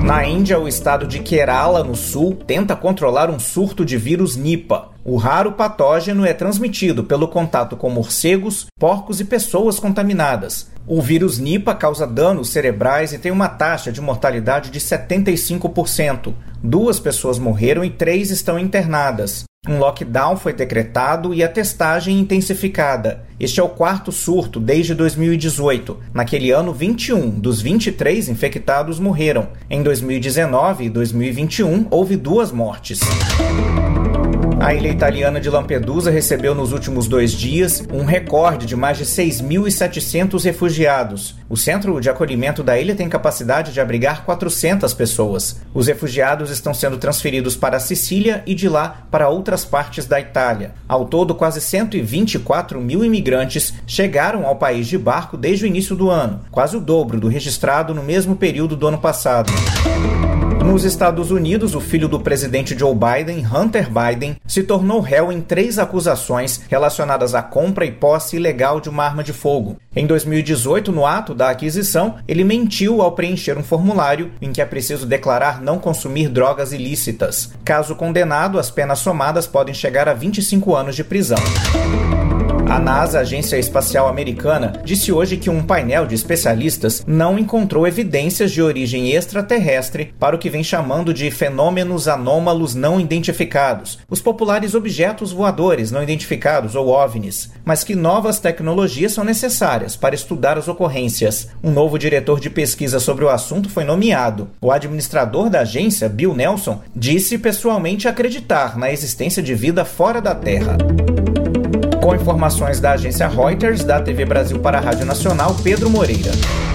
Na Índia, o estado de Kerala, no sul, tenta controlar um surto de vírus Nipah. O raro patógeno é transmitido pelo contato com morcegos, porcos e pessoas contaminadas. O vírus Nipah causa danos cerebrais e tem uma taxa de mortalidade de 75%. 2 pessoas morreram e 3 estão internadas. Um lockdown foi decretado e a testagem intensificada. Este é o 4º surto desde 2018. Naquele ano, 21 dos 23 infectados morreram. Em 2019 e 2021, houve 2 mortes. A ilha italiana de Lampedusa recebeu nos últimos 2 dias um recorde de mais de 6.700 refugiados. O centro de acolhimento da ilha tem capacidade de abrigar 400 pessoas. Os refugiados estão sendo transferidos para a Sicília e de lá para outras partes da Itália. Ao todo, quase 124 mil imigrantes chegaram ao país de barco desde o início do ano, quase o dobro do registrado no mesmo período do ano passado. Nos Estados Unidos, o filho do presidente Joe Biden, Hunter Biden, se tornou réu em 3 acusações relacionadas à compra e posse ilegal de uma arma de fogo. Em 2018, no ato da aquisição, ele mentiu ao preencher um formulário em que é preciso declarar não consumir drogas ilícitas. Caso condenado, as penas somadas podem chegar a 25 anos de prisão. A NASA, a Agência Espacial Americana, disse hoje que um painel de especialistas não encontrou evidências de origem extraterrestre para o que vem chamando de fenômenos anômalos não identificados, os populares objetos voadores não identificados ou OVNIs, mas que novas tecnologias são necessárias para estudar as ocorrências. Um novo diretor de pesquisa sobre o assunto foi nomeado. O administrador da agência, Bill Nelson, disse pessoalmente acreditar na existência de vida fora da Terra. Com informações da agência Reuters, da TV Brasil para a Rádio Nacional, Pedro Moreira.